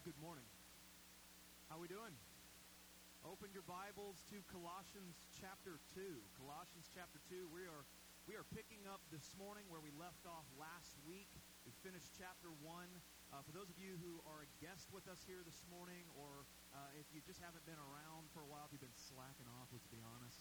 good morning. How we doing? Open your Bibles to Colossians chapter 2. Colossians chapter 2. We are picking up this morning where we left off last week. We finished chapter 1. For those of you who are a guest with us here this morning, or if you just haven't been around for a while, if you've been slacking off, let's be honest.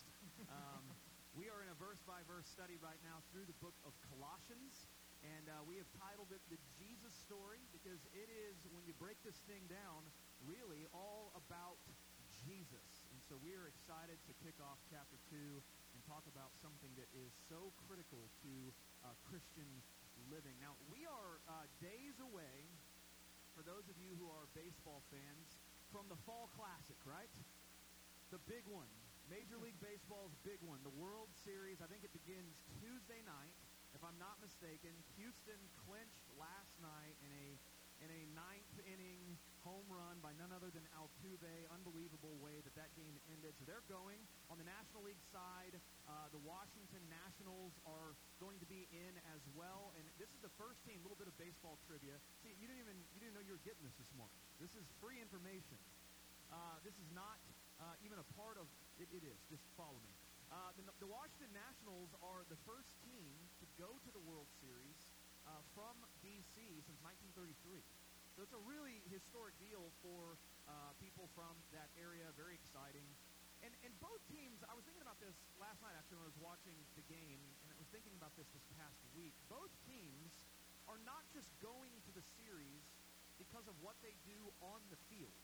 We are in a verse-by-verse study right now through the book of Colossians. And we have titled it The Jesus Story, because it is, when you break this thing down, really all about Jesus. And so we are excited to kick off chapter 2 and talk about something that is so critical to Christian living. Now, we are days away, for those of you who are baseball fans, from the Fall Classic, right? The big one. Major League Baseball's big one, the World Series. I think it begins Tuesday night. If I'm not mistaken, Houston clinched last night in a ninth-inning home run by none other than Altuve. Unbelievable way that game ended. So they're going. On the National League side, the Washington Nationals are going to be in as well. And this is the first team, a little bit of baseball trivia. See, you didn't know you were getting this morning. This is free information. This is not even a part of it. It is. Just follow me. The Washington Nationals are the first team to go to the World Series from D.C. since 1933. So it's a really historic deal for people from that area. Very exciting. And both teams, I was thinking about this last night actually when I was watching the game, and I was thinking about this past week. Both teams are not just going to the series because of what they do on the field.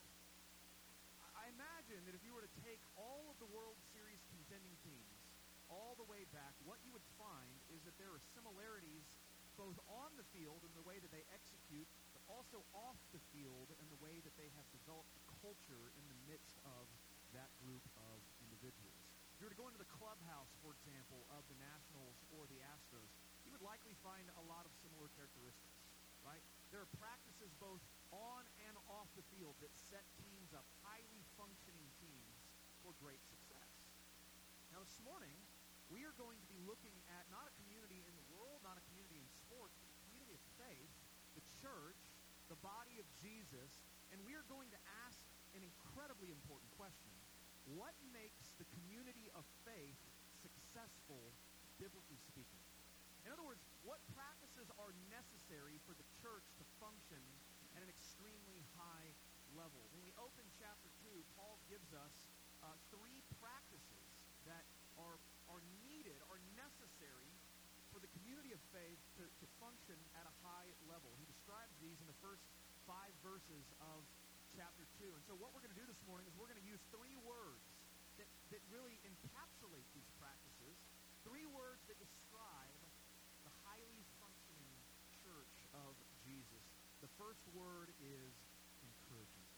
I imagine that if you were to take all of the World Series contending teams all the way back, what you would find is that there are similarities both on the field in the way that they execute, but also off the field in the way that they have developed culture in the midst of that group of individuals. If you were to go into the clubhouse, for example, of the Nationals or the Astros, you would likely find a lot of similar characteristics, right? There are practices both on and off the field that set teams up, highly functioning teams, for great success. Now this morning, we are going to be looking at not a community in the world, not a community in sports, but a community of faith, the church, the body of Jesus, and we are going to ask an incredibly important question. What makes the community of faith successful, biblically speaking? In other words, what practices are necessary for the church to function at an extremely high level? When we open chapter 2, Paul gives us three practices that are needed, are necessary for the community of faith to function at a high level. He describes these in the first 5 verses of chapter 2. And so what we're going to do this morning is we're going to use 3 words that really encapsulate these practices, 3 words that describe the highly functioning church of Jesus. The first word is encouragement.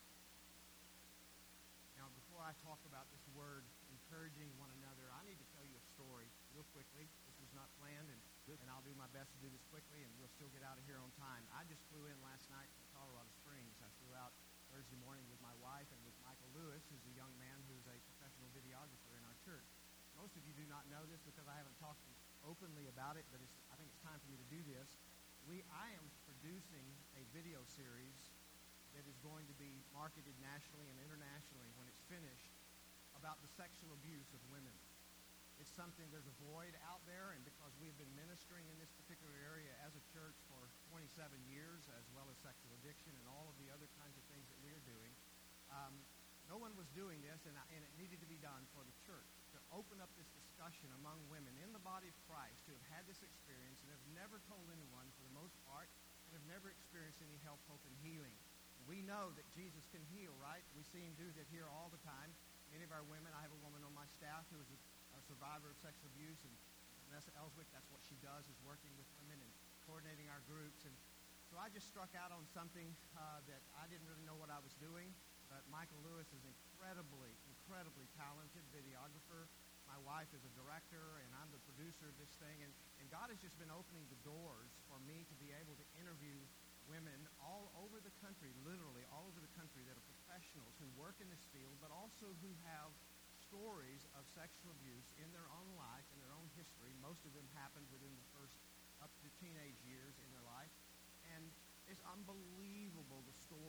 Now, before I talk about this word, encouraging one another, I need to tell you a story real quickly. This was not planned, and I'll do my best to do this quickly, and we'll still get out of here on time. I just flew in last night from Colorado Springs. I flew out Thursday morning with my wife and with Michael Lewis, who's a young man who's a professional videographer in our church. Most of you do not know this because I haven't talked openly about it, but I think it's time for me to do this. I am producing a video series that is going to be marketed nationally and internationally when it's finished about the sexual abuse of women. It's something, there's a void out there, and because we've been ministering in this particular area as a church for 27 years, as well as sexual addiction and all of the other kinds of things that we are doing, no one was doing this, and it needed to be done for the church, to open up this discussion among women in the body of Christ who have had this experience and have never told anyone for the most part, and have never experienced any help, hope, and healing. We know that Jesus can heal, right? We see him do that here all the time. Many of our women, I have a woman on my staff who is a survivor of sexual abuse, and Vanessa Ellswick, that's what she does, is working with women and coordinating our groups. And so I just struck out on something that I didn't really know what I was doing, but Michael Lewis is incredibly talented videographer. My wife is a director, and I'm the producer of this thing. And God has just been opening the doors for me to be able to interview women all over the country, literally all over the country, that are professionals who work in this field, but also who have stories of sexual abuse in their own life, in their own history. Most of them happened within the first up to teenage years in their life. And it's unbelievable the stories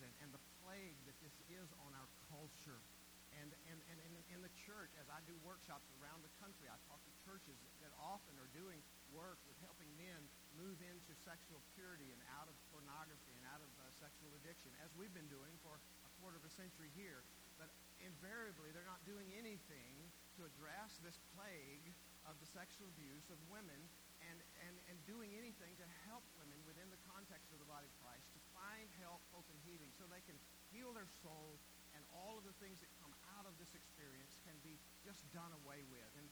and the plague that this is on our culture. And in the church, as I do workshops around the country, I talk to churches that often are doing work with helping men move into sexual purity and out of pornography and out of sexual addiction, as we've been doing for a quarter of a century here. But invariably, they're not doing anything to address this plague of the sexual abuse of women and doing anything to help women within the context of the body of Christ to find help, hope, and healing so they can heal their soul, and all of the things that come out of this experience can be just done away with. And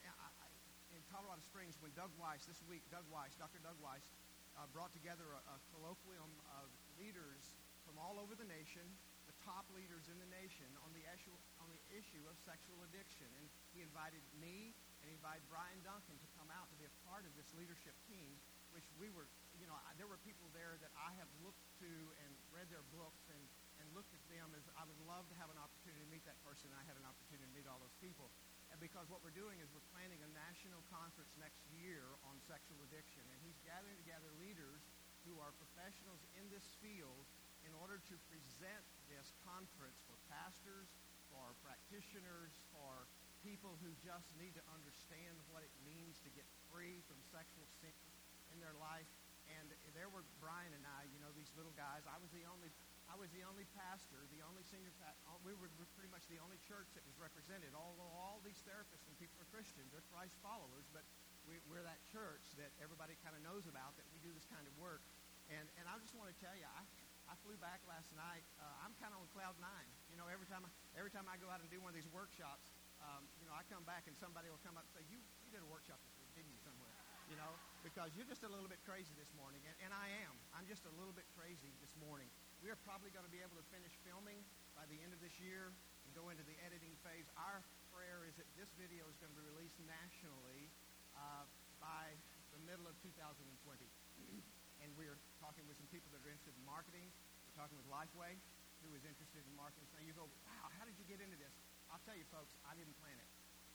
in Colorado Springs, when Dr. Doug Weiss, brought together a colloquium of leaders from all over the nation, the top leaders in the nation, on the issue of sexual addiction. And he invited me and he invited Brian Duncan to come out to be a part of this leadership team, which there were people there that I have looked to and read their books and looked at them as I would love to have an opportunity to meet that person. I had an opportunity to meet all those people. And because what we're doing is we're planning a national conference next year on sexual addiction. And he's gathering together leaders who are professionals in this field in order to present this conference for pastors, for practitioners, for people who just need to understand what it means to get free from sexual sin in their life. And there were Brian and I, these little guys. I was the only pastor, the only senior pastor. We were pretty much the only church that was represented. Although all these therapists and people are Christians, they're Christ followers, but we're that church that everybody kind of knows about, that we do this kind of work. And I just want to tell you, I flew back last night. I'm kind of on cloud nine. Every time I go out and do one of these workshops, I come back and somebody will come up and say, you did a workshop this week, didn't you, somewhere? Because you're just a little bit crazy this morning. And I am. I'm just a little bit crazy this morning. We are probably going to be able to finish filming by the end of this year and go into the editing phase. Our prayer is that this video is going to be released nationally by the middle of 2020. And we're talking with some people that are interested in marketing. We're talking with Lifeway, who is interested in marketing. So you go, wow, how did you get into this? I'll tell you, folks, I didn't plan it.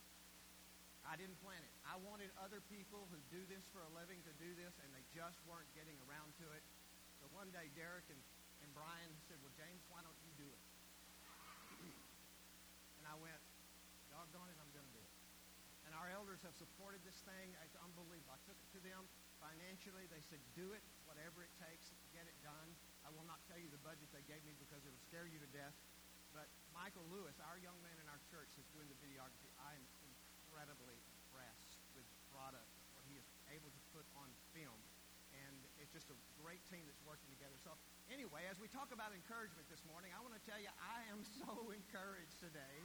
I wanted other people who do this for a living to do this, and they just weren't getting around to it. So one day, Derek and Brian said, well, James, why don't you do it? And I went, doggone it, I'm going to do it. And our elders have supported this thing. It's unbelievable. I took it to them financially. They said, do it, whatever it takes to get it done. I will not tell you the budget they gave me because it will scare you to death. But Michael Lewis, our young man in our church that's doing the videography, I am incredibly impressed with the product, what he is able to put on film. And it's just a great team that's working together. So anyway, as we talk about encouragement this morning, I want to tell you I am so encouraged today.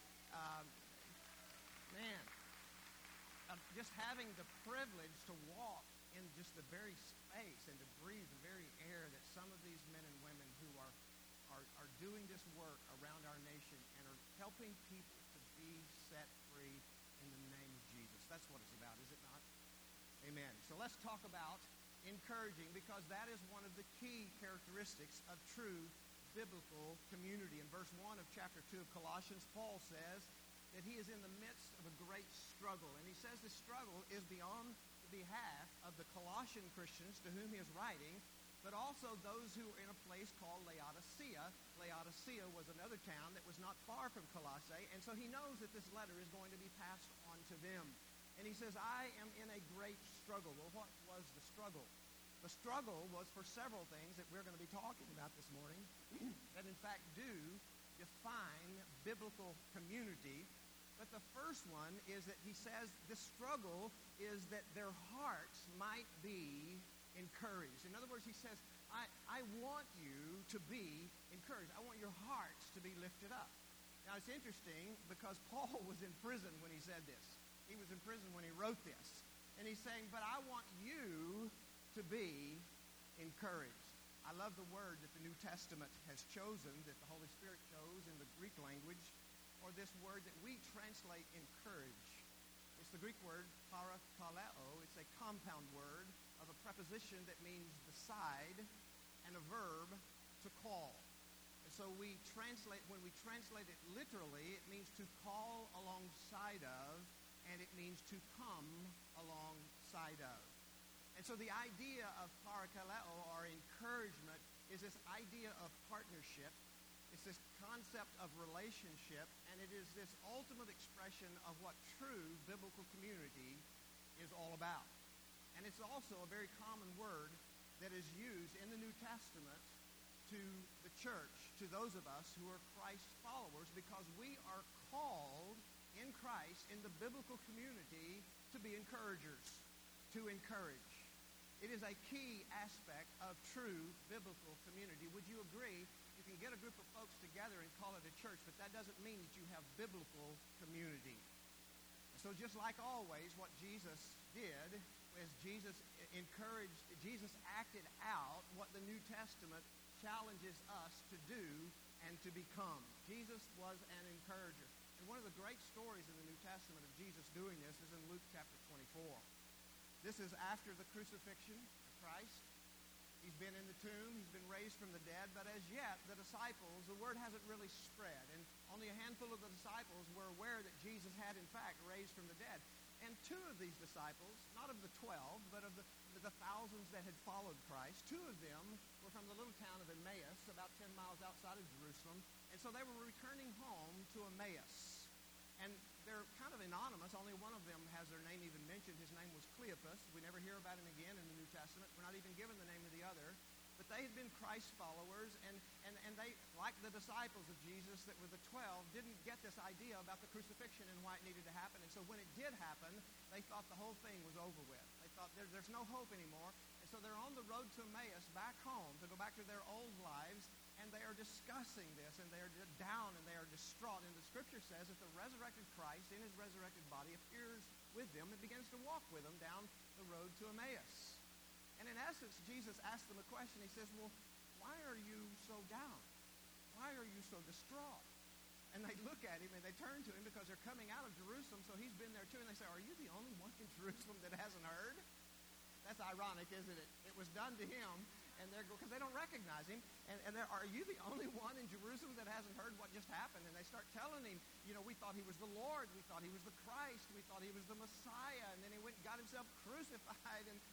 Just having the privilege to walk in just the very space and to breathe the very air that some of these men and women who are doing this work around our nation and are helping people to be set free in the name of Jesus. That's what it's about, is it not? Amen. So let's talk about encouraging, because that is one of the key characteristics of true biblical community. In verse 1 of chapter 2 of Colossians, Paul says that he is in the midst of a great struggle. And he says the struggle is beyond the behalf of the Colossian Christians to whom he is writing, but also those who are in a place called Laodicea. Laodicea was another town that was not far from Colossae, and so he knows that this letter is going to be passed on to them. And he says, I am in a great struggle. Well, what was the struggle? The struggle was for several things that we're going to be talking about this morning that in fact do define biblical community. But the first one is that he says the struggle is that their hearts might be encouraged. In other words, he says, I want you to be encouraged. I want your hearts to be lifted up. Now, it's interesting because Paul was in prison when he said this. He was in prison when he wrote this. And he's saying, but I want you to be encouraged. I love the word that the New Testament has chosen, that the Holy Spirit chose in the Greek language, or this word that we translate encourage. It's the Greek word parakaleo. It's a compound word of a preposition that means beside and a verb to call. And so when we translate it literally, it means to call alongside of, and it means to come alongside of. And so the idea of parakaleo, or encouragement, is this idea of partnership. It's this concept of relationship, and it is this ultimate expression of what true biblical community is all about. And it's also a very common word that is used in the New Testament to the church, to those of us who are Christ followers, because we are called in Christ, in the biblical community, to be encouragers, to encourage. It is a key aspect of true biblical community. Would you agree? You can get a group of folks together and call it a church, but that doesn't mean that you have biblical community. So just like always, what Jesus did was Jesus acted out what the New Testament challenges us to do and to become. Jesus was an encourager. And one of the great stories in the New Testament of Jesus doing this is in Luke chapter 24. This is after the crucifixion of Christ. He's been in the tomb. He's been raised from the dead. But as yet, the disciples, the word hasn't really spread. And only a handful of the disciples were aware that Jesus had, in fact, raised from the dead. And two of these disciples, not of the 12, but of the thousands that had followed Christ, two of them were from the little town of Emmaus, about 10 miles outside of Jerusalem. And so they were returning home to Emmaus. And they're kind of anonymous. Only one of them has their name even mentioned. His name was Cleopas. We never hear about him again in the New Testament. We're not even given the name of the other. But they had been Christ followers, and they, like the disciples of Jesus that were the 12, didn't get this idea about the crucifixion and why it needed to happen. And so when it did happen, they thought the whole thing was over with. They thought there's no hope anymore. And so they're on the road to Emmaus back home to go back to their old lives, and they are discussing this, and they are down, and they are distraught. And the Scripture says that the resurrected Christ in his resurrected body appears with them and begins to walk with them down the road to Emmaus. And in essence, Jesus asked them a question. He says, well, why are you so down? Why are you so distraught? And they look at him and they turn to him because they're coming out of Jerusalem, so he's been there too. And they say, are you the only one in Jerusalem that hasn't heard? That's ironic, isn't it? It was done to him, and they're because they don't recognize him. And are you the only one in Jerusalem that hasn't heard what just happened? And they start telling him, we thought he was the Lord. We thought he was the Christ. We thought he was the Messiah. And then he went and got himself crucified. And,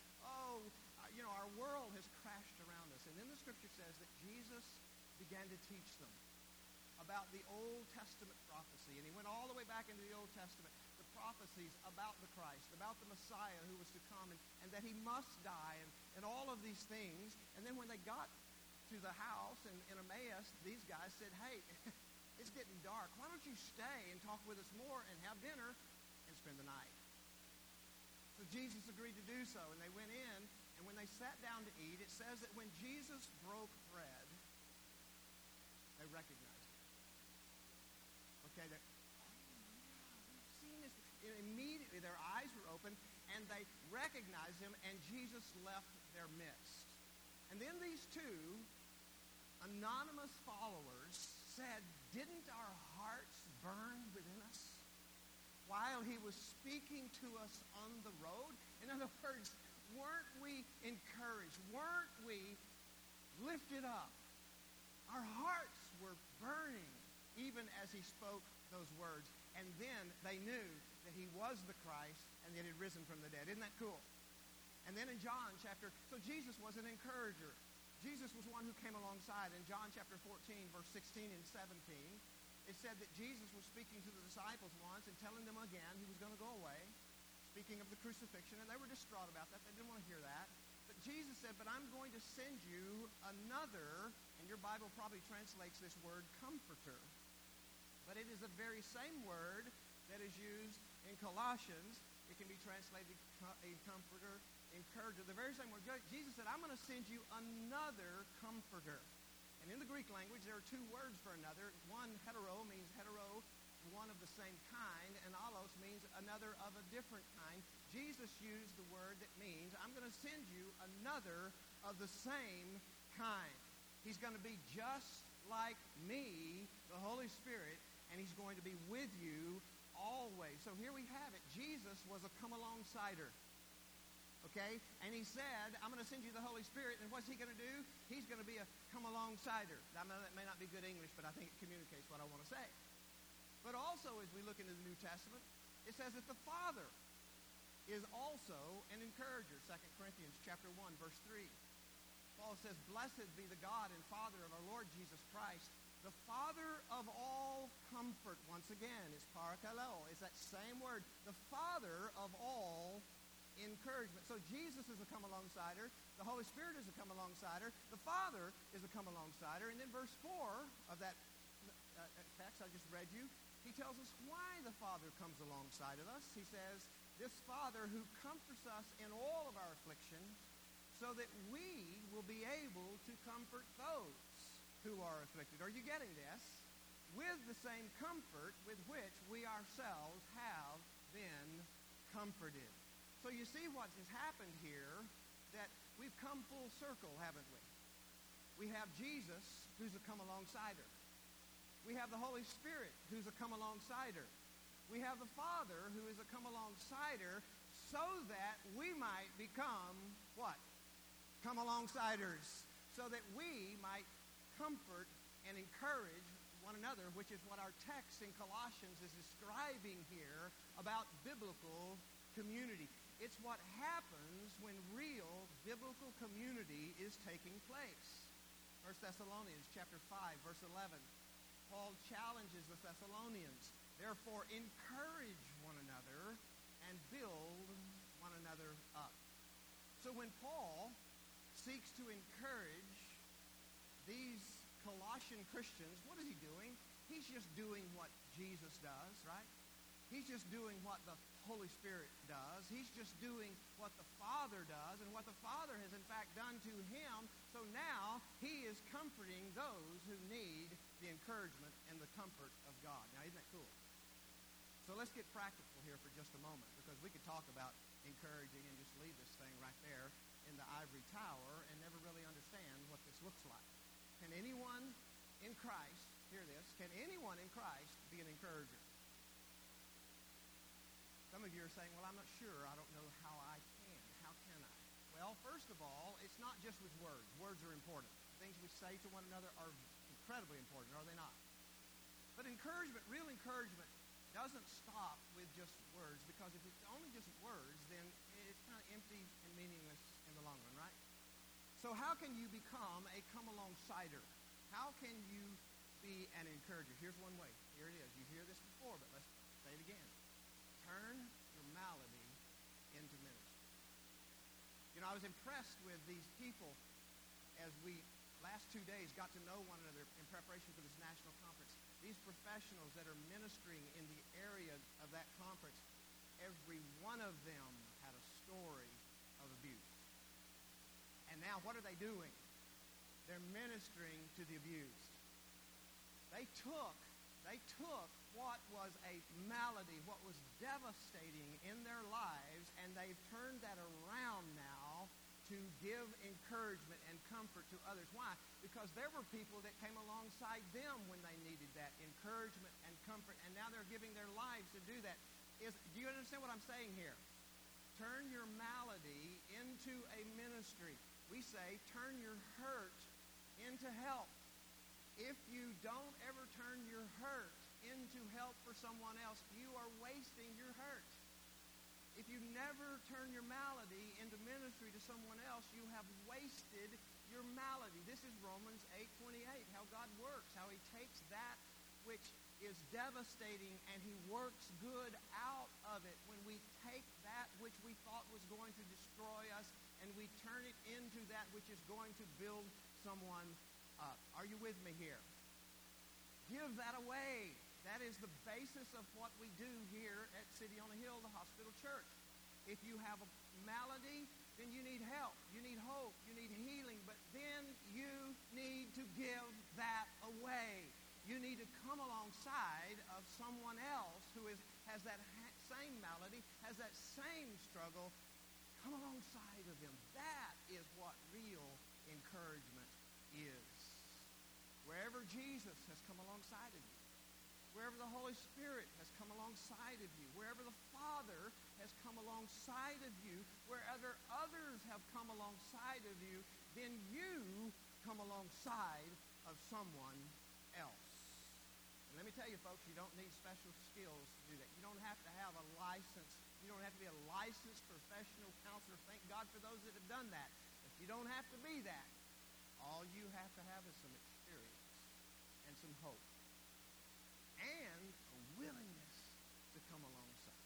our world has crashed around us. And then the Scripture says that Jesus began to teach them about the Old Testament prophecy. And he went all the way back into the Old Testament, the prophecies about the Christ, about the Messiah who was to come, and that he must die, and all of these things. And then when they got to the house in Emmaus, these guys said, hey, it's getting dark. Why don't you stay and talk with us more and have dinner and spend the night? So Jesus agreed to do so, and they went in, and when they sat down to eat, it says that when Jesus broke bread, they recognized him. Okay, we've seen this. Immediately their eyes were open, and they recognized him, and Jesus left their midst. And then these two anonymous followers said, didn't our hearts burn within us while he was speaking to us on the road? In other words, weren't we encouraged? Weren't we lifted up? Our hearts were burning even as he spoke those words. And then they knew that he was the Christ and that he had risen from the dead. Isn't that cool? And then in John so Jesus was an encourager. Jesus was one who came alongside. In John chapter 14, verse 16 and 17, it said that Jesus was speaking to the disciples once and telling them again he was going to go away, speaking of the crucifixion, and they were distraught about that. They didn't want to hear that. But Jesus said, but I'm going to send you another, and your Bible probably translates this word comforter. But it is the very same word that is used in Colossians. It can be translated a comforter, encourager. The very same word. Jesus said, I'm going to send you another comforter. And in the Greek language, there are two words for another. One, hetero, means hetero, one of the same kind, and allos means another of a different kind. Jesus used the word that means, I'm going to send you another of the same kind. He's going to be just like me, the Holy Spirit, and he's going to be with you always. So here we have it. Jesus was a come-alongsider. Okay? And he said, I'm going to send you the Holy Spirit, and what's he going to do? He's going to be a come-alongsider. That may not be good English, but I think it communicates what I want to say. But also, as we look into the New Testament, it says that the Father is also an encourager. 2 Corinthians chapter 1, verse 3. Paul says, "Blessed be the God and Father of our Lord Jesus Christ, the Father of all comfort." Once again, it's parakaleo. It's that same word. The Father of all encouragement. So Jesus is a come alongside-er. The Holy Spirit is a come alongside-er. The Father is a come alongside-er. And then verse 4 of that text I just read you, he tells us why the Father comes alongside of us. He says, "This Father who comforts us in all of our afflictions, so that we will be able to comfort those who are afflicted." Are you getting this? With the same comfort with which we ourselves have been comforted. So you see what has happened here, that we've come full circle, haven't we? We have Jesus, who's a come alongside-er. We have the Holy Spirit, who's a come alongside-er. We have the Father, who is a come alongside-er, so that we might become what? Come alongside-ers. So that we might comfort and encourage one another, which is what our text in Colossians is describing here about biblical community. It's what happens when real biblical community is taking place. 1 Thessalonians chapter 5, verse 11. Paul challenges the Thessalonians, "Therefore encourage one another and build one another up." So when Paul seeks to encourage these Colossian Christians, what is he doing? He's just doing what Jesus does, right? He's just doing what the Holy Spirit does. He's just doing what the Father does and what the Father has in fact done to him. So now he is comforting those who need the encouragement and the comfort of God. Now, isn't that cool? So let's get practical here for just a moment, because we could talk about encouraging and just leave this thing right there in the ivory tower and never really understand what this looks like. Can anyone in Christ, hear this, can anyone in Christ be an encourager? Some of you are saying, "Well, I'm not sure. I don't know how I can. How can I?" Well, first of all, it's not just with words. Words are important. The things we say to one another are incredibly important, are they not? But encouragement, real encouragement, doesn't stop with just words, because if it's only just words, then it's kind of empty and meaningless in the long run, right? So how can you become a come-alongside-er? How can you be an encourager? Here's one way. Here it is. You hear this before, but let's say it again. Turn your malady into ministry. You know, I was impressed with these people as we, last 2 days, got to know one another in preparation for this national conference. These professionals that are ministering in the area of that conference, every one of them had a story of abuse. And now what are they doing? They're ministering to the abused. They took what was a malady, what was devastating in their lives, and they've turned that around now to give encouragement and comfort to others. Why? Because there were people that came alongside them when they needed that encouragement and comfort, and now they're giving their lives to do that. Do you understand what I'm saying here? Turn your malady into a ministry. We say, turn your hurt into help. If you don't ever turn your hurt into help for someone else, you are wasting your hurt. If you never turn your malady into ministry to someone else, you have wasted your malady. This is Romans 8:28, how God works, how he takes that which is devastating and he works good out of it. When we take that which we thought was going to destroy us and we turn it into that which is going to build someone up. Are you with me here? Give that away. That is the basis of what we do here at City on a Hill, the hospital church. If you have a malady, then you need help. You need hope. You need healing. But then you need to give that away. You need to come alongside of someone else who has that same malady, has that same struggle. Come alongside of them. That is what real encouragement is. Wherever Jesus has come alongside of you, wherever the Holy Spirit has come alongside of you, wherever the Father has come alongside of you, wherever others have come alongside of you, then you come alongside of someone else. And let me tell you, folks, you don't need special skills to do that. You don't have to have a license. You don't have to be a licensed professional counselor. Thank God for those that have done that. But you don't have to be that. All you have to have is some experience and some hope and a willingness to come alongside.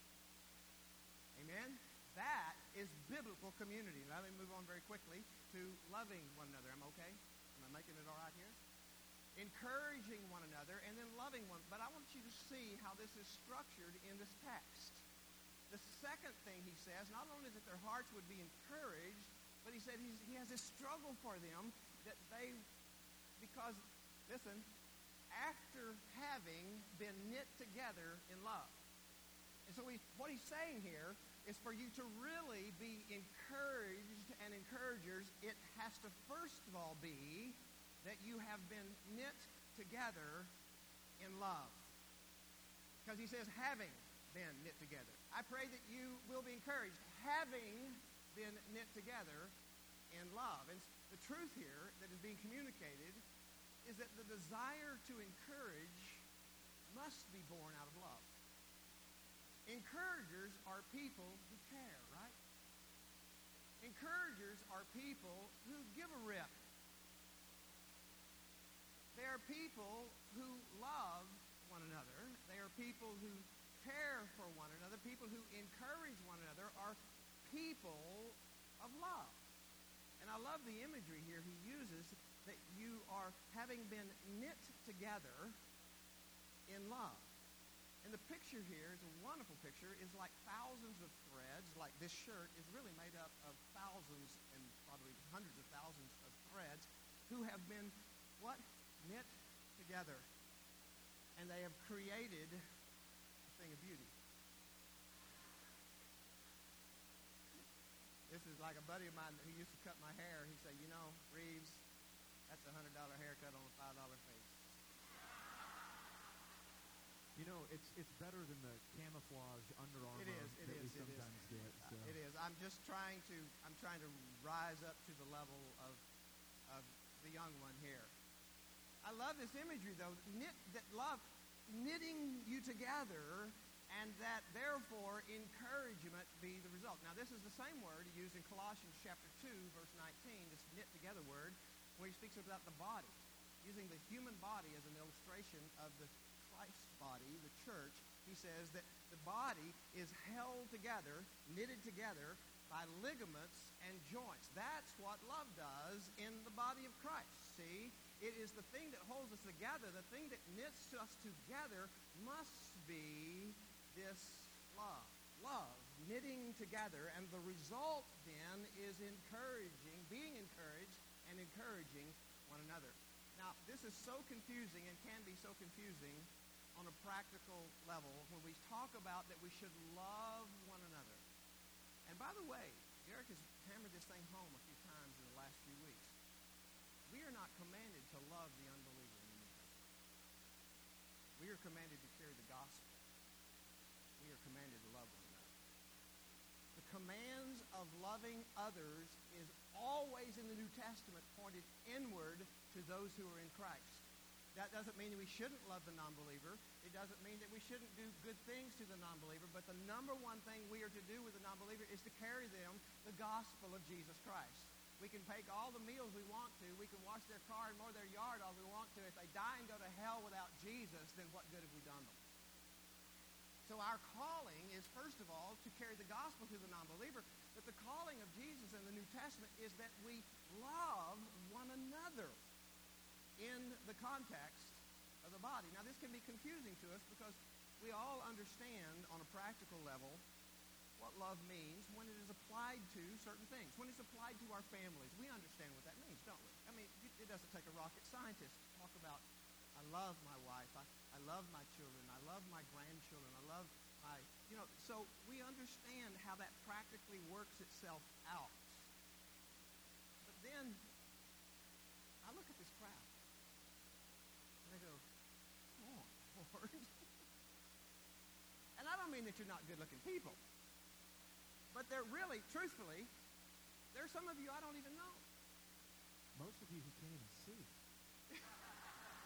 Amen? That is biblical community. Let me move on very quickly to loving one another. Am I okay? Am I making it all right here? Encouraging one another and then loving one. But I want you to see how this is structured in this text. The second thing he says, not only that their hearts would be encouraged, but he said he has this struggle for them that they, because, listen, after having been knit together in love. And so what he's saying here is for you to really be encouraged and encouragers, it has to first of all be that you have been knit together in love. Because he says, having been knit together. I pray that you will be encouraged, having been knit together in love. And the truth here that is being communicated is that the desire to encourage must be born out of love. Encouragers are people who care, right? Encouragers are people who give a rip. They are people who love one another. They are people who care for one another. People who encourage one another are people of love. And I love the imagery here he uses that you are having been knit together in love. And the picture here is a wonderful picture. It's like thousands of threads. Like this shirt is really made up of thousands and probably hundreds of thousands of threads who have been, what? Knit together. And they have created a thing of beauty. This is like a buddy of mine who used to cut my hair. He said, you know, Reeves, that's a $100 haircut on a $5 face. You know, it's better than the camouflage Under Armour that we sometimes get. So. It is. I'm trying to rise up to the level of the young one here. I love this imagery though. Knitting you together, and that therefore encouragement be the result. Now this is the same word used in Colossians chapter 2, verse 19, this knit together word, where he speaks about the body, using the human body as an illustration of the Christ's body, the church. He says that the body is held together, knitted together by ligaments and joints. That's what love does in the body of Christ. See? It is the thing that holds us together. The thing that knits us together must be this love. Love, knitting together. And the result then is encouraging, being encouraged and encouraging one another. Now, this is so confusing and can be so confusing on a practical level when we talk about that we should love one another. And by the way, Derek has hammered this thing home a few times in the last few weeks. We are not commanded to love the unbeliever in the New Testament. We are commanded to carry the gospel. We are commanded to love one another. The commands of loving others is always in the New Testament pointed inward to those who are in Christ. That doesn't mean that we shouldn't love the non-believer. It doesn't mean that we shouldn't do good things to the non-believer. But the number one thing we are to do with the non-believer is to carry them the gospel of Jesus Christ. We can take all the meals we want to. We can wash their car and mow their yard all we want to. If they die and go to hell without Jesus, then what good have we done them? So our calling is, first of all, to carry the gospel to the non-believer. But the calling of Jesus in the New Testament is that we love one another in the context of the body. Now, this can be confusing to us because we all understand on a practical level what love means when it is applied to certain things. When it's applied to our families, we understand what that means, don't we? I mean, it doesn't take a rocket scientist to talk about, I love my wife, I love my children, I love my grandchildren, I love my, so we understand how that practically works itself out. But then, I look at this crowd, and I go, come on, Lord. And I don't mean that you're not good-looking people. But they're really, truthfully, there's some of you I don't even know. Most of you who can't even see.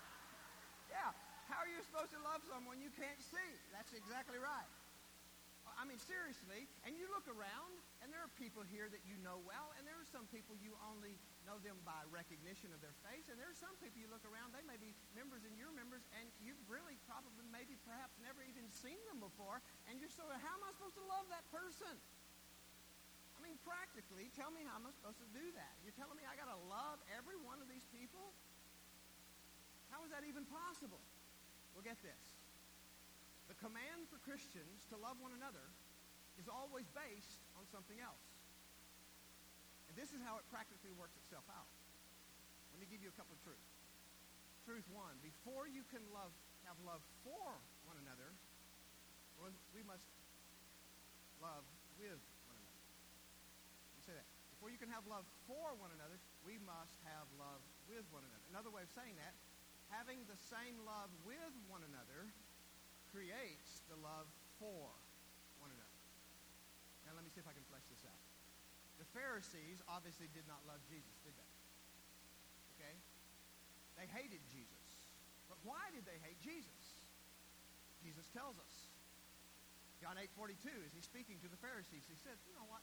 Yeah. How are you supposed to love someone you can't see? That's exactly right. I mean, seriously, and you look around, and there are people here that you know well, and there are some people you only know them by recognition of their face, and there are some people you look around, they may be members and you're members, and you've really probably maybe perhaps never even seen them before, and you're sort of, how am I supposed to love that person? I mean, practically, tell me how am I supposed to do that? You're telling me I got to love every one of these people? How is that even possible? Well, get this. The command for Christians to love one another is always based on something else. And this is how it practically works itself out. Let me give you a couple of truths. Truth one, before you can have love for one another, we must love with one another. Let me say that. Before you can have love for one another, we must have love with one another. Another way of saying that, having the same love with one another creates the love for one another. Now let me see if I can flesh this out. The Pharisees obviously did not love Jesus, did they? Okay? They hated Jesus. But why did they hate Jesus? Jesus tells us. John 8:42, as he's speaking to the Pharisees, he says, you know what?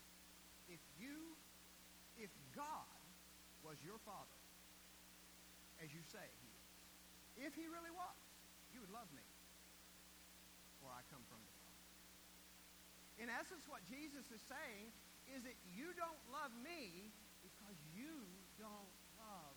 If God was your Father, as you say he is, if he really was, you would love me. For I come from the Father. In essence, what Jesus is saying is that you don't love me because you don't love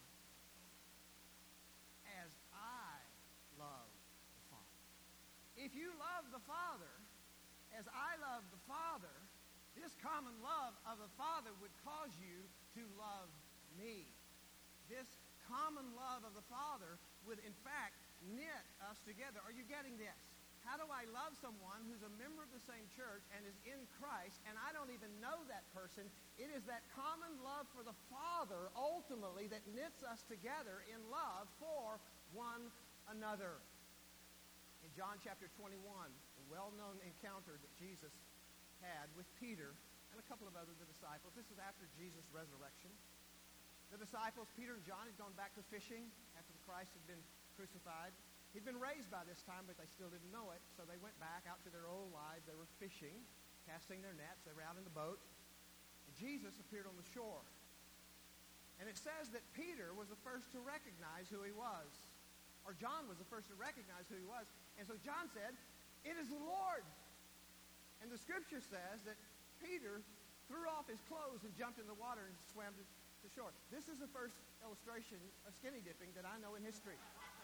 as I love the Father. If you love the Father as I love the Father, this common love of the Father would cause you to love me. This common love of the Father would, in fact, knit us together. Are you getting this? How do I love someone who's a member of the same church and is in Christ, and I don't even know that person? It is that common love for the Father, ultimately, that knits us together in love for one another. In John chapter 21, the well-known encounter that Jesus had with Peter and a couple of other disciples. This is after Jesus' resurrection. The disciples, Peter and John, had gone back to fishing after Christ had been crucified. He'd been raised by this time, but they still didn't know it. So they went back out to their old lives. They were fishing, casting their nets. They were out in the boat. And Jesus appeared on the shore. And it says that Peter was the first to recognize who he was. Or John was the first to recognize who he was. And so John said, "It is the Lord." And the scripture says that Peter threw off his clothes and jumped in the water and swam to shore. This is the first illustration of skinny dipping that I know in history.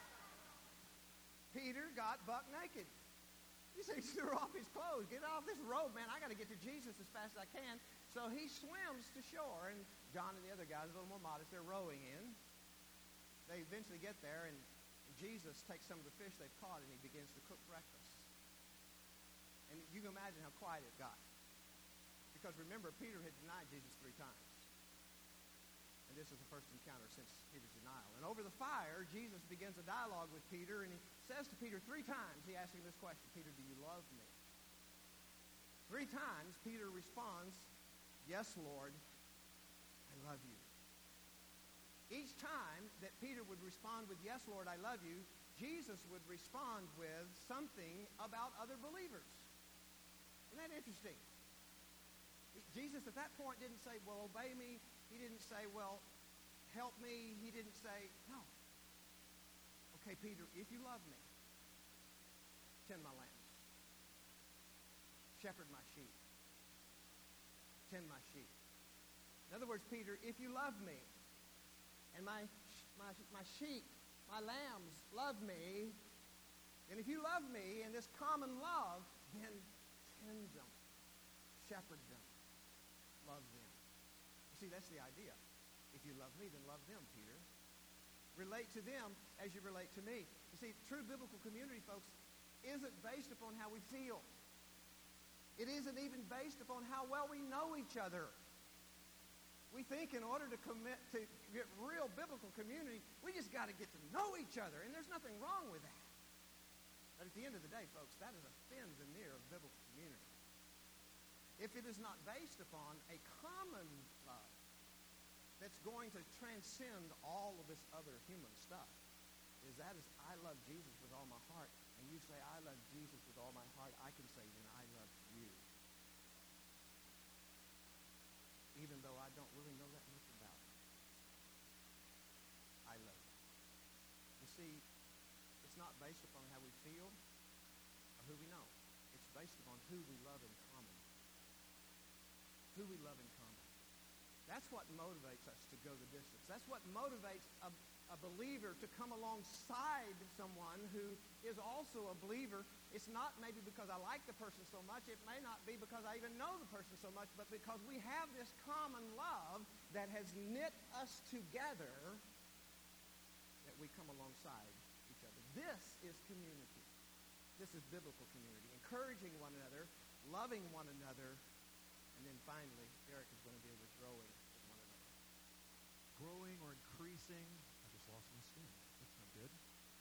Peter got buck naked. He said he threw off his clothes. Get off this robe, man. I got to get to Jesus as fast as I can. So he swims to shore, and John and the other guys, a little more modest, they're rowing in. They eventually get there, and Jesus takes some of the fish they've caught, and he begins to cook breakfast. And you can imagine how quiet it got. Because remember, Peter had denied Jesus 3 times. And this is the first encounter since Peter's denial. And over the fire, Jesus begins a dialogue with Peter, and he says to Peter 3 times, he asks him this question, "Peter, do you love me?" 3 times, Peter responds, "Yes, Lord, I love you." Each time that Peter would respond with, "Yes, Lord, I love you," Jesus would respond with something about other believers. Isn't that interesting? Jesus at that point didn't say, "Well, obey me." He didn't say, "Well, help me." He didn't say, no. "Okay, Peter, if you love me, tend my lambs. Shepherd my sheep. Tend my sheep." In other words, Peter, if you love me, and my sheep, my lambs love me, and if you love me in this common love, then tend them, shepherd them, love them. You see, that's the idea. If you love me, then love them, Peter. Relate to them as you relate to me. You see, true biblical community, folks, isn't based upon how we feel. It isn't even based upon how well we know each other. We think in order to get real biblical community, we just got to get to know each other, and there's nothing wrong with that. But at the end of the day, folks, that is a thin veneer of biblical community. If it is not based upon a common love that's going to transcend all of this other human stuff, is I love Jesus with all my heart, and you say, "I love Jesus with all my heart," I can say, "Then I love you even though I don't really know that much about it. I love you. You see, it's not based upon how we feel or who we know. It's based upon who we love in common. Who we love in common. That's what motivates us to go the distance. That's what motivates a believer to come alongside someone who is also a believer. It's not maybe because I like the person so much. It may not be because I even know the person so much, but because we have this common love that has knit us together, that we come alongside each other. This is community. This is biblical community. Encouraging one another, loving one another, and then finally, Eric is going to deal with growing with one another. Growing or increasing. I just lost my steam. That's not good.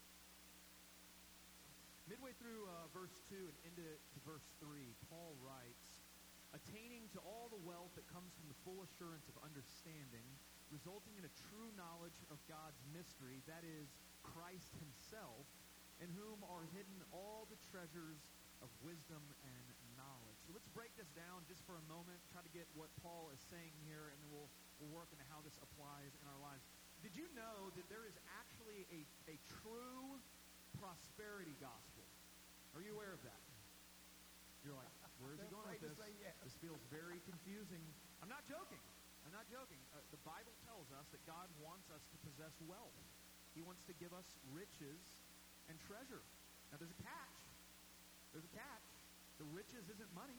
Midway through verse 2 and into verse 3, Paul writes, attaining to all the wealth that comes from the full assurance of understanding, resulting in a true knowledge of God's mystery, that is, Christ himself, in whom are hidden all the treasures of wisdom and knowledge. So let's break this down just for a moment, try to get what Paul is saying here, and then we'll work into how this applies in our lives. Did you know that there is actually a true prosperity gospel? Are you aware of that? You're like, where is he going with this? Yes. This feels very confusing. I'm not joking. I'm not joking. The Bible tells us that God wants us to possess wealth. He wants to give us riches and treasure. Now, there's a catch. There's a catch. The riches isn't money.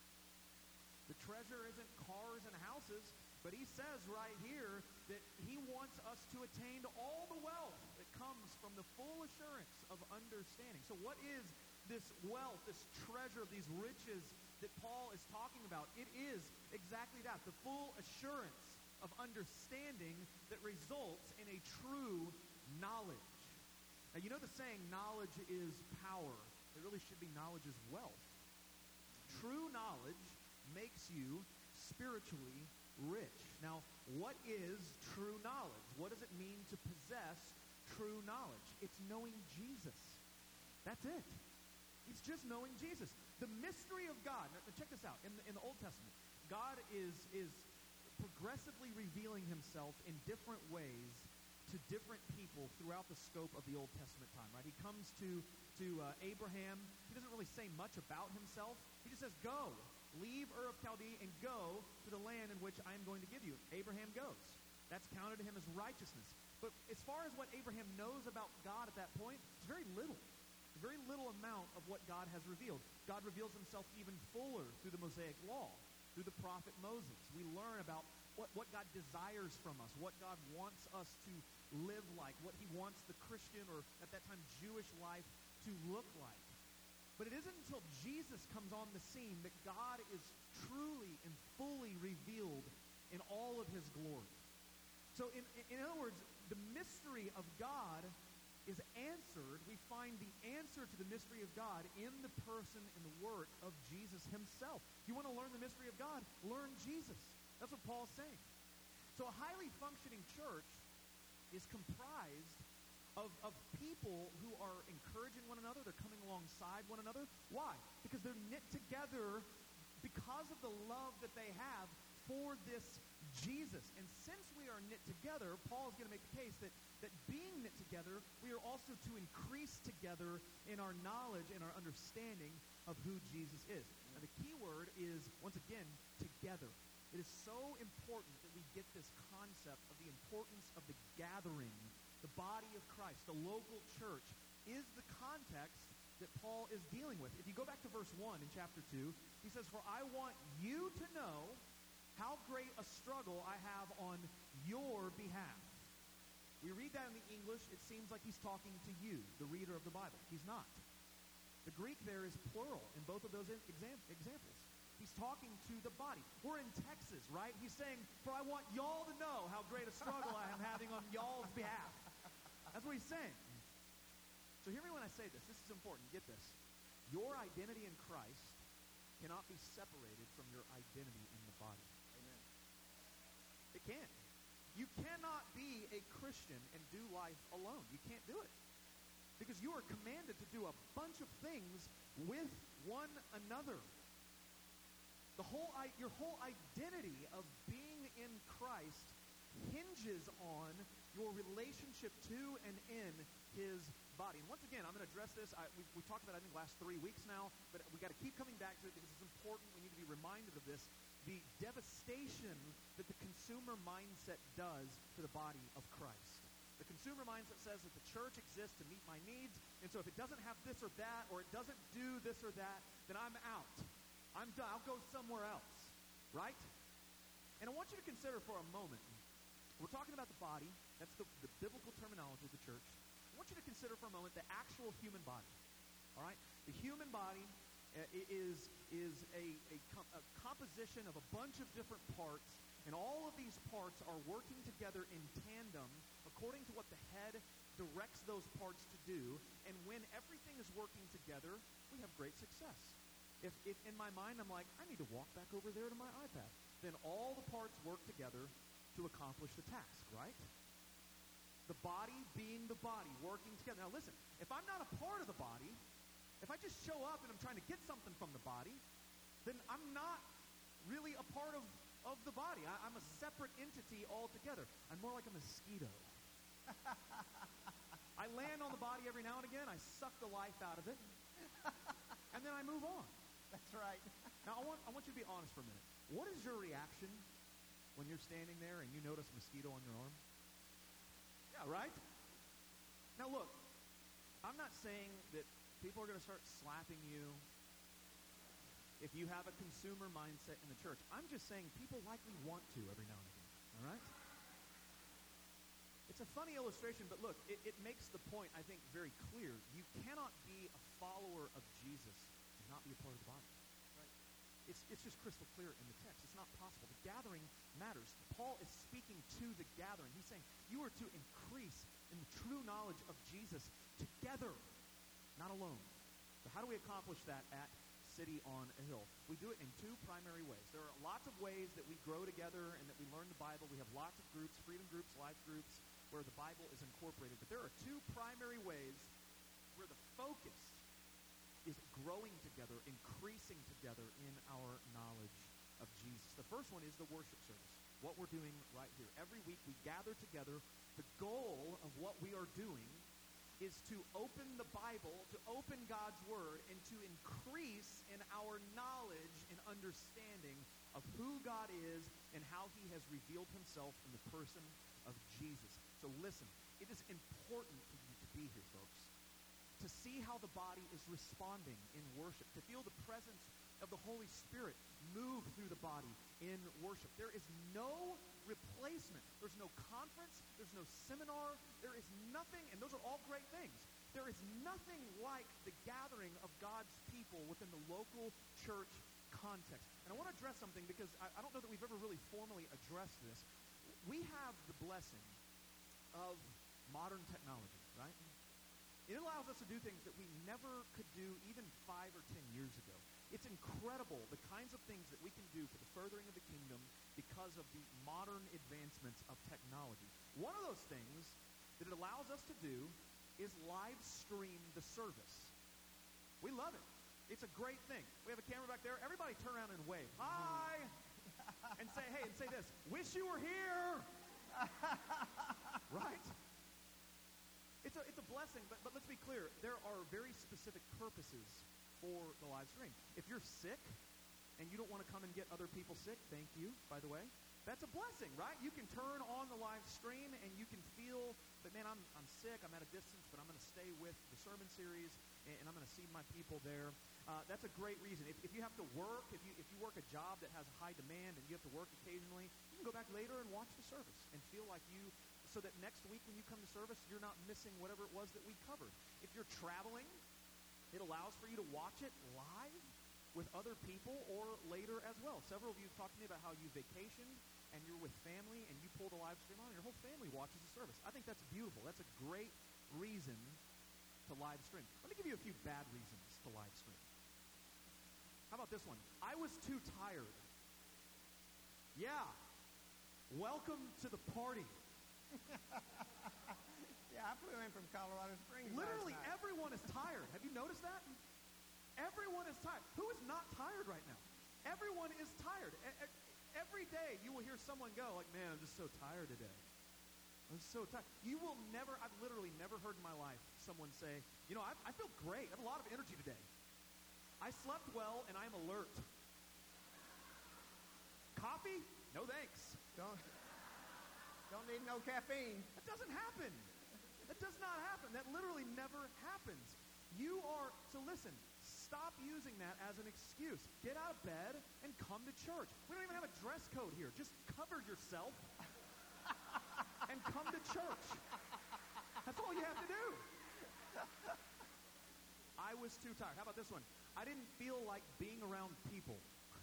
The treasure isn't cars and houses. But he says right here that he wants us to attain to all the wealth that comes from the full assurance of understanding. So what is this wealth, this treasure, these riches that Paul is talking about? It is exactly that, the full assurance of understanding that results in a true knowledge. Now, you know the saying, knowledge is power. It really should be knowledge is wealth. True knowledge makes you spiritually rich. Now, what is true knowledge? What does it mean to possess true knowledge? It's knowing Jesus. That's it. It's just knowing Jesus. The mystery of God. Now, check this out. In the Old Testament, God is progressively revealing himself in different ways to different people throughout the scope of the Old Testament time, right? He comes to Abraham. He doesn't really say much about himself. He just says, go, leave Ur of Chaldee and go to the land in which I am going to give you. Abraham goes. That's counted to him as righteousness. But as far as what Abraham knows about God at that point, it's very little. A very little amount of what God has revealed. God reveals himself even fuller through the Mosaic Law, through the prophet Moses. We learn about what God desires from us, what God wants us to live like, what he wants the Christian, or at that time Jewish life, to look like. But it isn't until Jesus comes on the scene that God is truly and fully revealed in all of his glory. So in other words, the mystery of God is answered. We find the answer to the mystery of God in the person and the work of Jesus himself. You want to learn the mystery of God? Learn Jesus. That's what Paul's saying. So a highly functioning church is comprised of people who are encouraging one another. They're coming alongside one another. Why? Because they're knit together because of the love that they have for this Jesus. And since we are knit together, Paul is going to make the case that being knit together, we are also to increase together in our knowledge and our understanding of who Jesus is. Now, the key word is, once again, together. It is so important that we get this concept of the importance of the gathering, the body of Christ, the local church, is the context that Paul is dealing with. If you go back to verse 1 in chapter 2, he says, "For I want you to know how great a struggle I have on your behalf." We read that in the English, it seems like he's talking to you, the reader of the Bible. He's not. The Greek there is plural in both of those examples. He's talking to the body. We're in Texas, right? He's saying, "For I want y'all to know how great a struggle I am having on y'all's behalf." That's what he's saying. So hear me when I say this. This is important. Get this. Your identity in Christ cannot be separated from your identity in the body. Amen. It can't. You cannot be a Christian and do life alone. You can't do it. Because you are commanded to do a bunch of things with one another. Your whole identity of being in Christ hinges on your relationship to and in His body. And once again, I'm going to address this. We talked about it, I think, last 3 weeks now, but we got to keep coming back to it because it's important. We need to be reminded of this. The devastation that the consumer mindset does to the body of Christ. The consumer mindset says that the church exists to meet my needs, and so if it doesn't have this or that, or it doesn't do this or that, then I'm out. I'm done. I'll go somewhere else, right? And I want you to consider for a moment, we're talking about the body. That's the biblical terminology of the church. I want you to consider for a moment the actual human body, all right? The human body is a composition of a bunch of different parts, and all of these parts are working together in tandem according to what the head directs those parts to do. And when everything is working together, we have great success. If in my mind I'm like, I need to walk back over there to my iPad, then all the parts work together to accomplish the task, right? The body being the body, working together. Now listen, if I'm not a part of the body, if I just show up and I'm trying to get something from the body, then I'm not really a part of the body. I'm a separate entity altogether. I'm more like a mosquito. I land on the body every now and again. I suck the life out of it. And then I move on. That's right. Now, I want you to be honest for a minute. What is your reaction when you're standing there and you notice a mosquito on your arm? Yeah, right? Now, look, I'm not saying that people are going to start slapping you if you have a consumer mindset in the church. I'm just saying people likely want to every now and again, all right? It's a funny illustration, but look, it makes the point, I think, very clear. You cannot be a follower of Jesus and not be a part of the body. Right? It's just crystal clear in the text. It's not possible. The gathering matters. Paul is speaking to the gathering. He's saying, you are to increase in the true knowledge of Jesus together, not alone. So how do we accomplish that at City on a Hill? We do it in two primary ways. There are lots of ways that we grow together and that we learn the Bible. We have lots of groups, freedom groups, life groups, where the Bible is incorporated. But there are two primary ways where the focus is growing together, increasing together in our knowledge of Jesus. The first one is the worship service, what we're doing right here. Every week we gather together. The goal of what we are doing is to open the Bible, to open God's Word, and to increase in our knowledge and understanding of who God is and how He has revealed Himself in the person of Jesus. So listen, it is important for you to be here, folks, to see how the body is responding in worship, to feel the presence of the Holy Spirit move through the body in worship. There is no replacement. There's no conference. There's no seminar. There is nothing, and those are all great things. There is nothing like the gathering of God's people within the local church context. And I want to address something because I don't know that we've ever really formally addressed this. We have the blessing of modern technology, right? It allows us to do things that we never could do even 5 or 10 years ago. It's incredible the kinds of things that we can do for the furthering of the kingdom because of the modern advancements of technology. One of those things that it allows us to do is live stream the service. We love it. It's a great thing. We have a camera back there. Everybody turn around and wave. Hi! And say, hey, and say this, wish you were here! Right? It's a blessing, but let's be clear. There are very specific purposes for the live stream. If you're sick and you don't want to come and get other people sick, thank you, by the way. That's a blessing, right? You can turn on the live stream and you can feel that, man, I'm sick, I'm at a distance, but I'm going to stay with the sermon series and I'm going to see my people there. That's a great reason. If you have to work, if you work a job that has high demand and you have to work occasionally, you can go back later and watch the service and feel like you, so that next week when you come to service, you're not missing whatever it was that we covered. If you're traveling, it allows for you to watch it live with other people or later as well. Several of you have talked to me about how you vacationed and you're with family and you pull the live stream on and your whole family watches the service. I think that's beautiful. That's a great reason to live stream. Let me give you a few bad reasons to live stream. How about this one? I was too tired. Yeah. Welcome to the party. Yeah, I flew in from Colorado Springs. Literally everyone is tired. Have you noticed that? Everyone is tired. Who is not tired right now? Everyone is tired. Every day you will hear someone go like, man, I'm just so tired today. I'm so tired. You will never, I've literally never heard in my life someone say, you know, I feel great. I have a lot of energy today. I slept well and I'm alert. Coffee? No thanks. Don't need no caffeine. That doesn't happen. That does not happen. That literally never happens. So listen, stop using that as an excuse. Get out of bed and come to church. We don't even have a dress code here. Just cover yourself and come to church. That's all you have to do. I was too tired. How about this one? I didn't feel like being around people.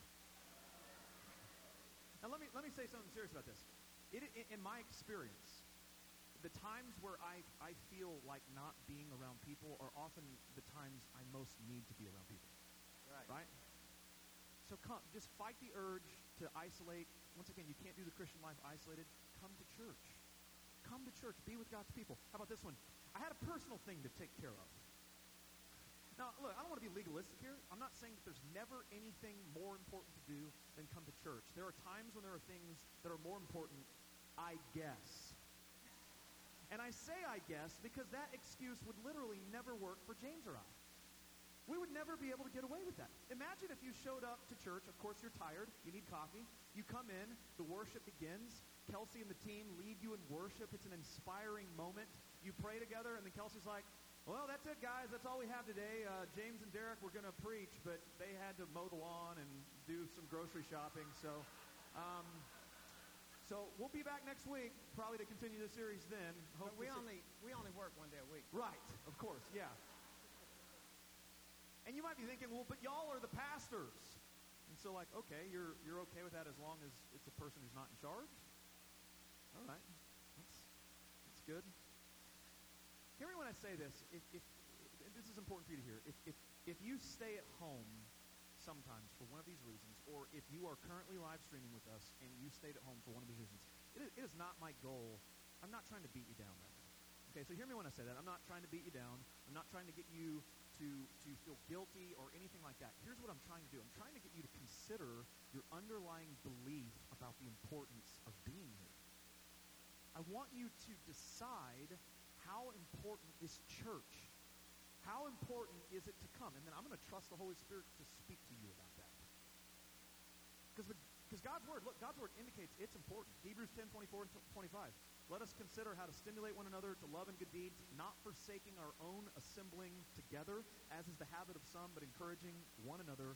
Now let me say something serious about this. In my experience, the times where I feel like not being around people are often the times I most need to be around people. Right? So just fight the urge to isolate. Once again, you can't do the Christian life isolated. Come to church. Come to church. Be with God's people. How about this one? I had a personal thing to take care of. Now, look, I don't want to be legalistic here. I'm not saying that there's never anything more important to do than come to church. There are times when there are things that are more important, I guess. And I say I guess because that excuse would literally never work for James or I. We would never be able to get away with that. Imagine if you showed up to church. Of course, you're tired. You need coffee. You come in. The worship begins. Kelsey and the team lead you in worship. It's an inspiring moment. You pray together, and then Kelsey's like, well, that's it, guys. That's all we have today. James and Derek were going to preach, but they had to mow the lawn and do some grocery shopping. So we'll be back next week, probably to continue the series then. But we only work one day a week. Right, of course, yeah. And you might be thinking, well, but y'all are the pastors. And so like, okay, you're okay with that as long as it's a person who's not in charge? All right, that's good. Hear me when I say this. If this is important for you to hear. If you stay at home sometimes for one of these reasons, or if you are currently live streaming with us and you stayed at home for one of these reasons, it is not my goal. I'm not trying to beat you down right now. Okay, so hear me when I say that. I'm not trying to beat you down. I'm not trying to get you to feel guilty or anything like that. Here's what I'm trying to do. I'm trying to get you to consider your underlying belief about the importance of being here. I want you to decide how important is church. How important is it to come? And then I'm going to trust the Holy Spirit to speak to you about that. Because God's Word indicates it's important. Hebrews 10:24 and 25. Let us consider how to stimulate one another to love and good deeds, not forsaking our own assembling together, as is the habit of some, but encouraging one another,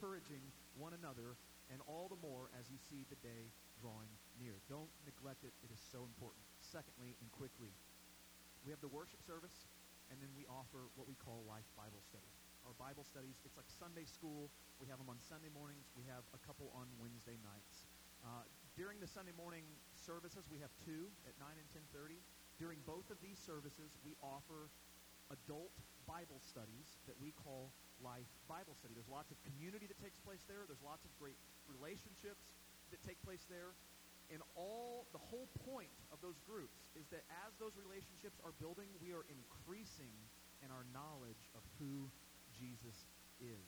and all the more as you see the day drawing near. Don't neglect it. It is so important. Secondly, and quickly, we have the worship service, and then we offer what we call Life Bible Study. Our Bible studies, it's like Sunday school. We have them on Sunday mornings. We have a couple on Wednesday nights. During the Sunday morning services, we have two at 9 and 10:30. During both of these services, we offer adult Bible studies that we call Life Bible Study. There's lots of community that takes place there. There's lots of great relationships that take place there. And the whole point of those groups is that as those relationships are building, we are increasing in our knowledge of who Jesus is.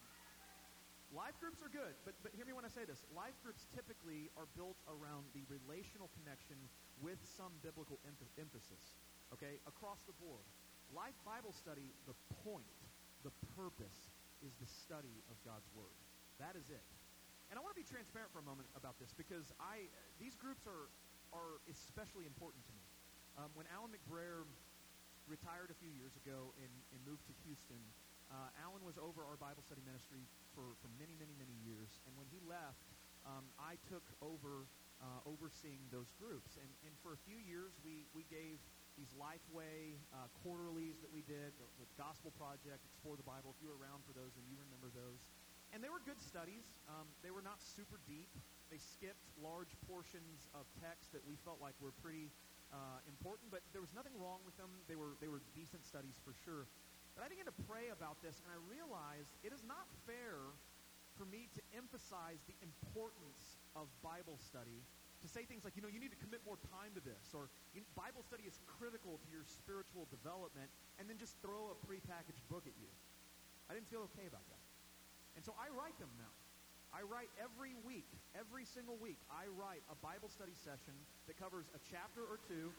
Life groups are good, but hear me when I say this. Life groups typically are built around the relational connection with some biblical emphasis, okay, across the board. Life Bible Study, the point, the purpose is the study of God's Word. That is it. And I want to be transparent for a moment about this because these groups are especially important to me. When Alan McBrayer retired a few years ago and moved to Houston, Alan was over our Bible study ministry for many, many, many years. And when he left, I took over overseeing those groups. And for a few years, we gave these Lifeway quarterlies that we did, the Gospel Project, Explore the Bible. If you were around for those, then you remember those. And they were good studies. They were not super deep. They skipped large portions of text that we felt like were pretty important, but there was nothing wrong with them. They were decent studies for sure. But I began to pray about this, and I realized it is not fair for me to emphasize the importance of Bible study, to say things like, you need to commit more time to this, or Bible study is critical to your spiritual development, and then just throw a prepackaged book at you. I didn't feel okay about that. And so I write them now. I write every week, every single week, I write a Bible study session that covers a chapter or two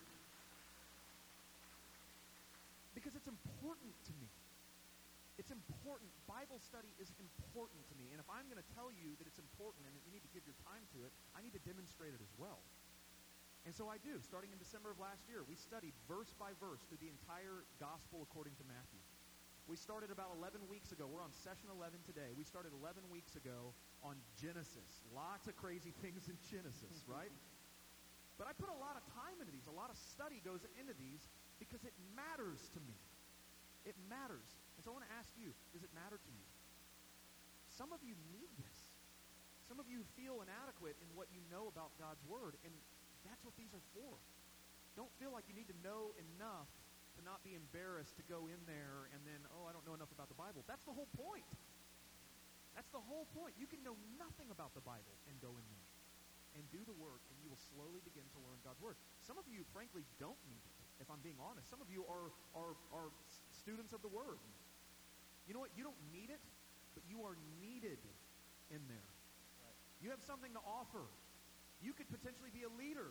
because it's important to me. It's important. Bible study is important to me. And if I'm going to tell you that it's important and that you need to give your time to it, I need to demonstrate it as well. And so I do. Starting in December of last year, we studied verse by verse through the entire gospel according to Matthew. We started about 11 weeks ago. We're on session 11 today. We started 11 weeks ago on Genesis. Lots of crazy things in Genesis, right? But I put a lot of time into these. A lot of study goes into these because it matters to me. It matters. And so I want to ask you, does it matter to you? Some of you need this. Some of you feel inadequate in what you know about God's Word, and that's what these are for. Don't feel like you need to know enough to not be embarrassed to go in there and then, I don't know enough about the Bible. That's the whole point. That's the whole point. You can know nothing about the Bible and go in there and do the work, and you will slowly begin to learn God's Word. Some of you, frankly, don't need it, if I'm being honest. Some of you are students of the Word. You know what? You don't need it, but you are needed in there. Right. You have something to offer. You could potentially be a leader.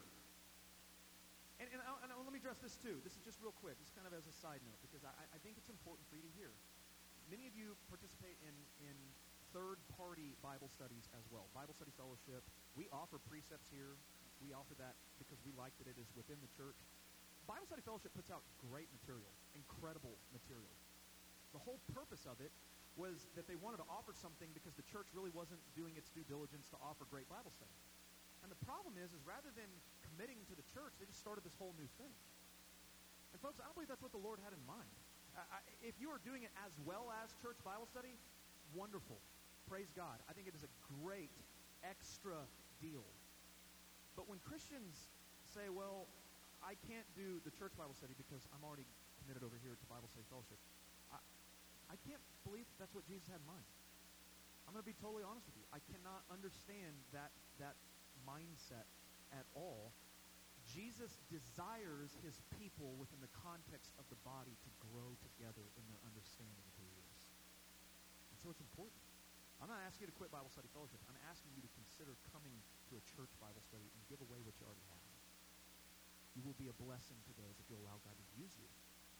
And let me address this too. This is just real quick. This is kind of as a side note, because I think it's important for you to hear. Many of you participate in third-party Bible studies as well. Bible Study Fellowship. We offer precepts here. We offer that because we like that it is within the church. Bible Study Fellowship puts out great material, incredible material. The whole purpose of it was that they wanted to offer something because the church really wasn't doing its due diligence to offer great Bible study. And the problem is rather than committing to the church, they just started this whole new thing. And folks, I don't believe that's what the Lord had in mind. If you are doing it as well as church Bible study, wonderful. Praise God. I think it is a great extra deal. But when Christians say, well, I can't do the church Bible study because I'm already committed over here to Bible Study Fellowship, I can't believe that's what Jesus had in mind. I'm going to be totally honest with you. I cannot understand that mindset at all. Jesus desires his people within the context of the body to grow together in their understanding of who he is. And so it's important. I'm not asking you to quit Bible Study Fellowship. I'm asking you to consider coming to a church Bible study and give away what you already have. You will be a blessing to those if you allow God to use you.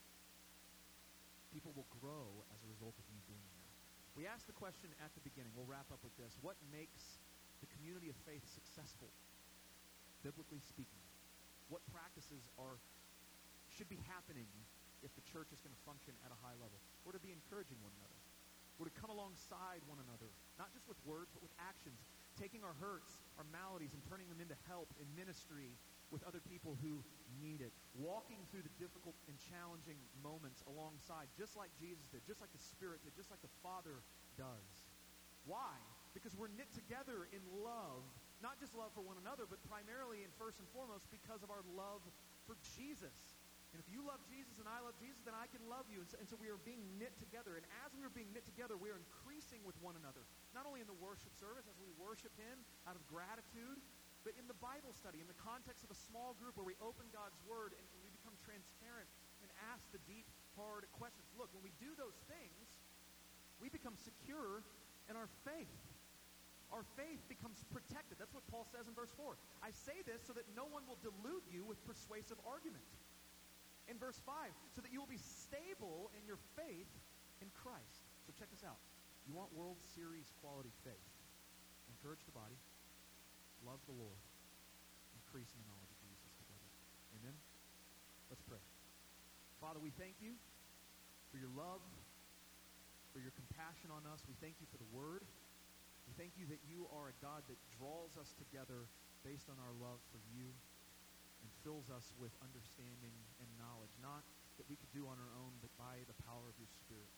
People will grow as a result of you being there. We asked the question at the beginning. We'll wrap up with this. What makes the community of faith successful, biblically speaking? What practices should be happening if the church is going to function at a high level? We're to be encouraging one another. We're to come alongside one another, not just with words, but with actions, taking our hurts, our maladies, and turning them into help in ministry with other people who need it, walking through the difficult and challenging moments alongside, just like Jesus did, just like the Spirit did, just like the Father does. Why? Because we're knit together in love, not just love for one another, but primarily and first and foremost because of our love for Jesus. And if you love Jesus and I love Jesus, then I can love you. And so we are being knit together. And as we are being knit together, we are increasing with one another. Not only in the worship service, as we worship him out of gratitude, but in the Bible study, in the context of a small group where we open God's Word and we become transparent and ask the deep, hard questions. Look, when we do those things, we become secure in our faith. Our faith becomes protected. That's what Paul says in verse 4. I say this so that no one will delude you with persuasive argument. In verse 5, so that you will be stable in your faith in Christ. So check this out. You want World Series quality faith. Encourage the body. Love the Lord. Increase in the knowledge of Jesus together. Amen? Let's pray. Father, we thank you for your love, for your compassion on us. We thank you for the Word. We thank you that you are a God that draws us together based on our love for you and fills us with understanding and knowledge, not that we could do on our own, but by the power of your Spirit.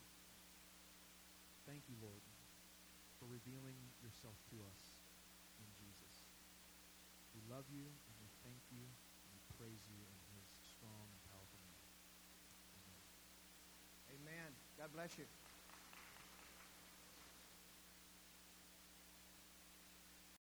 Thank you, Lord, for revealing yourself to us in Jesus. We love you, and we thank you, and we praise you in his strong and powerful name. Amen. Amen. God bless you.